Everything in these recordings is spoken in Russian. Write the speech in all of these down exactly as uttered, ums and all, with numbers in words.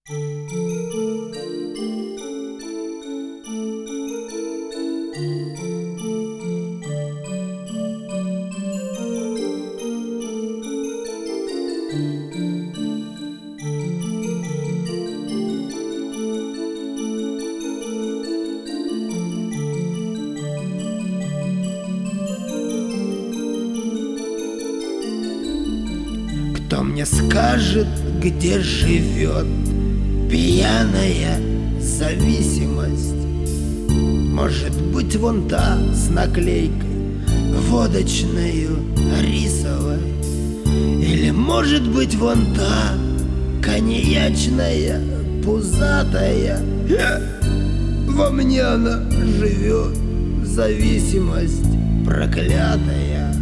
Кто мне скажет, где живет пьяная зависимость? Может быть, вон та с наклейкой водочною рисовой, или может быть, вон та коньячная, пузатая. Во мне она живет, зависимость проклятая.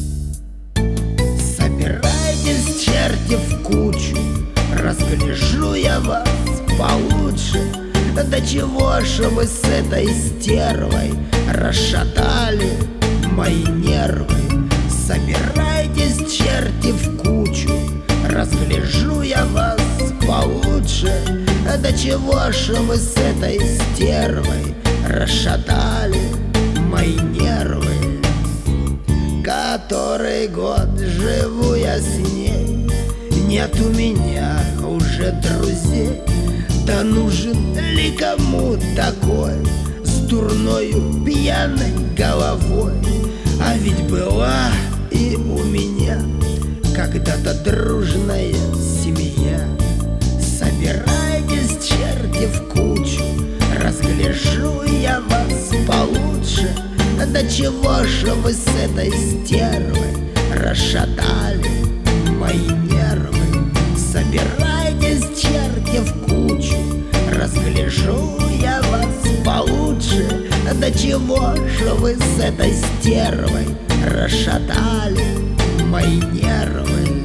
Собирайтесь, черти, в кучу, разгляжу я вас получше. До чего ж вы с этой стервой расшатали мои нервы? Собирайтесь, черти, в кучу, разгляжу я вас получше. До чего ж вы с этой стервой расшатали мои нервы? Который год живу я с ней, нет у меня уже друзей. Да нужен ли кому такой с дурною пьяной головой? А ведь была и у меня когда-то дружная семья. Собирайтесь, черти, в кучу, разгляжу я вас получше. До чего ж вы с этой стервой расшатали мои нервы? Собирайтесь, черти, в кучу, разгляжу я вас получше. До чего ж вы с этой стервой расшатали мои нервы?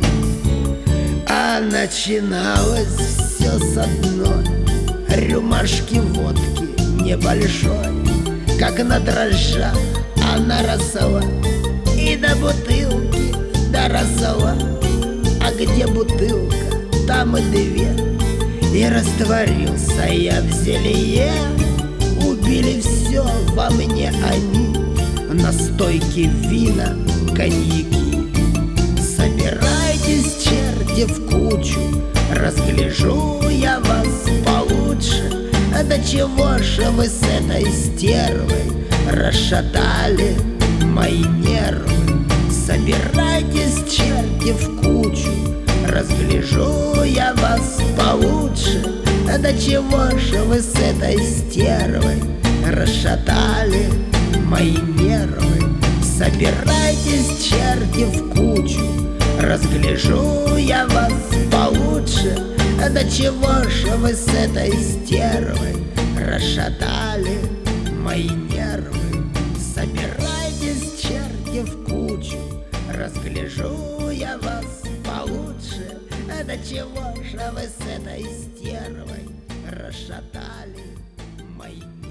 А начиналось все с одной рюмашки водки небольшой, как на дрожжах она росла, и до бутылки доросла. А где бутылка, там и две. И растворился я в зелье. Убили все во мне они, настойки, вина, коньяки. Собирайтесь, черти, в кучу, разгляжу я вас получше. До чего ж вы с этой стервой расшатали мои нервы? Собирайтесь, черти, в кучу, разгляжу я вас получше. До чего ж вы с этой стервой расшатали мои нервы? Собирайтесь, черти, в кучу, разгляжу я вас получше. До чего ж вы с этой стервой расшатали мои нервы? Собирайтесь, черти, в кучу, разгляжу я вас получше. До чего ж вы с этой стервой расшатали мои нервы?